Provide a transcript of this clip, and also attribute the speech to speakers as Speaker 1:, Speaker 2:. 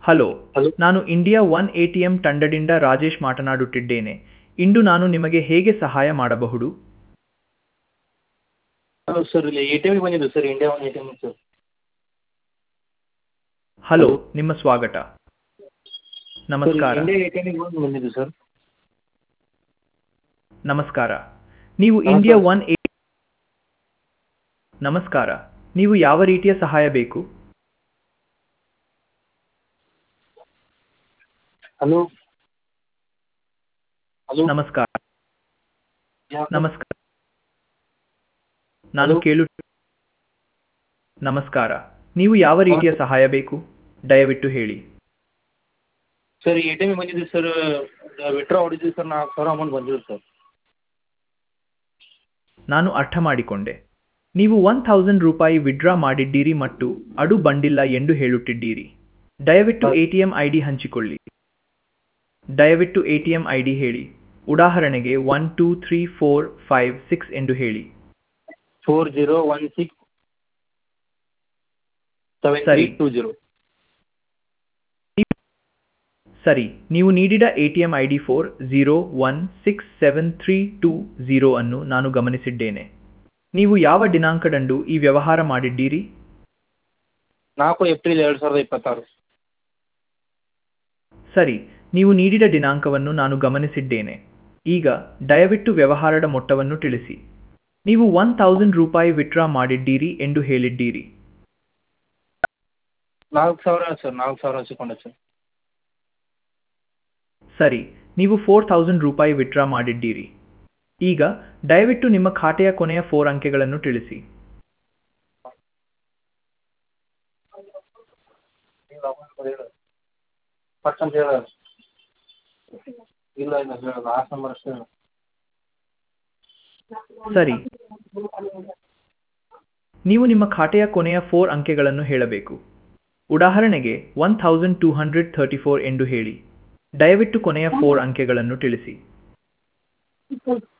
Speaker 1: Hello,
Speaker 2: hello.
Speaker 1: ನಾನು India one ATM ತಂಡದಿಂದ ರಾಜೇಶ್ ಮಾತನಾಡುತ್ತಿದ್ದೇನೆ. ಇಂದು ನಾನು ನಿಮಗೆ ಹೇಗೆ ಸಹಾಯ ಮಾಡಬಹುದು?
Speaker 2: ಹಲೋ ಸರ್, ಇಲ್ಲಿ ಎ ಟಿ ಎಮ್ಗೆ ಬಂದಿದ್ದು sir, India one A T M sir.
Speaker 1: Hello,
Speaker 2: hello
Speaker 1: ನಿಮ್ಮ ಸ್ವಾಗತ.
Speaker 2: ಸರ್,
Speaker 1: ನಮಸ್ಕಾರ.
Speaker 2: ಇಂಡಿಯಾ ಎ ಟಿ ಎಮ್ಗೆ ಬಂದಿದ್ದು ಸರ್.
Speaker 1: ನಮಸ್ಕಾರ. ನೀವು ಇಂಡಿಯಾ
Speaker 2: ನಮಸ್ಕಾರ.
Speaker 1: ಒನ್ ನಮಸ್ಕಾರ. ನೀವು ಯಾವ ರೀತಿಯ ಸಹಾಯ ಬೇಕು?
Speaker 2: Hello hello.
Speaker 1: ನಮಸ್ಕಾರ.
Speaker 2: ಯಾಕೆ?
Speaker 1: ನಮಸ್ಕಾರ. ನಾನು
Speaker 2: ಹಲೋ
Speaker 1: ಕೇಳು ನಮಸ್ಕಾರ. ನೀವು ಯಾವ
Speaker 2: ಹಾಂ
Speaker 1: ರೀತಿಯ
Speaker 2: ಸರ್.
Speaker 1: ಸಹಾಯ ಬೇಕು? ದಯವಿಟ್ಟು ಹೇಳಿ.
Speaker 2: ಸರ್, ಎ ಟಿ ಎಮ್ಗೆ ಬಂದಿದ್ದು ಸರ್, ವಿಡ್ರಾ ಹೊಡಿದ್ವಿ ಸರ್, 4,000 ಅಮೌಂಟ್ ಬಂದಿದೆ ಸರ್.
Speaker 1: ನಾನು ಅರ್ಥ ಮಾಡಿಕೊಂಡೆ. ನೀವು 1000 ರೂಪಾಯಿ ವಿಡ್ರಾ ಮಾಡಿದ್ದೀರಿ ಮತ್ತು ಅದು ಬಂದಿಲ್ಲ ಎಂದು ಹೇಳುತ್ತಿದ್ದೀರಿ. ದಯವಿಟ್ಟು
Speaker 2: ಹಾಂ
Speaker 1: ಎಟಿಎಂ ಐಡಿ ಹಂಚಿಕೊಳ್ಳಿ. ದಯವಿಟ್ಟು ಎಟಿಎಂ ಐಡಿ ಹೇಳಿ. ಉದಾಹರಣೆಗೆ 123456 ಎಂದು ಹೇಳಿ. ಸರಿ
Speaker 2: 40167320.
Speaker 1: ಸರಿ, ನೀವು ನೀಡಿದ ಎಟಿಎಂ ಐಡಿ 40167320 ಅನ್ನು ನಾನು ಗಮನಿಸಿದ್ದೇನೆ. ನೀವು ಯಾವ ದಿನಾಂಕದಂದು ಈ ವ್ಯವಹಾರ ಮಾಡಿದ್ದೀರಿ?
Speaker 2: 4 ಏಪ್ರಿಲ್ 2026.
Speaker 1: ಸರಿ, ನೀವು ನೀಡಿದ ದಿನಾಂಕವನ್ನು ನಾನು ಗಮನಿಸಿದ್ದೇನೆ. ಈಗ ದಯವಿಟ್ಟು ವ್ಯವಹಾರದ ಮೊತ್ತವನ್ನು ತಿಳಿಸಿ. ನೀವು 1000 ರೂಪಾಯಿ ವಿಡ್ರಾ ಮಾಡಿದ್ದೀರಿ ಎಂದು ಹೇಳಿದ್ದೀರಿ.
Speaker 2: 4,000 ಸರ್, 4,000 ಹಚ್ಚಿಕೊಂಡೆ ಸರ್.
Speaker 1: ಸರಿ, ನೀವು 4000 ರೂಪಾಯಿ ವಿಡ್ರಾ ಮಾಡಿದ್ದೀರಿ. ಈಗ ದಯವಿಟ್ಟು ನಿಮ್ಮ ಖಾತೆಯ ಕೊನೆಯ 4 ಅಂಕೆಗಳನ್ನು ತಿಳಿಸಿ.
Speaker 2: ಫಸ್ಟ್ ಅಂತ ಹೇಳ. ಇಲ್ಲ ಇಲ್ಲ ಹೇಳ, ಲಾಸ್ಟ್ ನಂಬರ್ ಅಷ್ಟೇ ಹೇಳು.
Speaker 1: ಸರಿ, ನೀವು ನಿಮ್ಮ ಖಾತೆಯ ಕೊನೆಯ 4 ಅಂಕೆಗಳನ್ನು ಹೇಳಬೇಕು. ಉದಾಹರಣೆಗೆ 1234 ಎಂದು ಹೇಳಿ. ದಯವಿಟ್ಟು ಕೊನೆಯ 4 ಅಂಕೆಗಳನ್ನು ತಿಳಿಸಿ.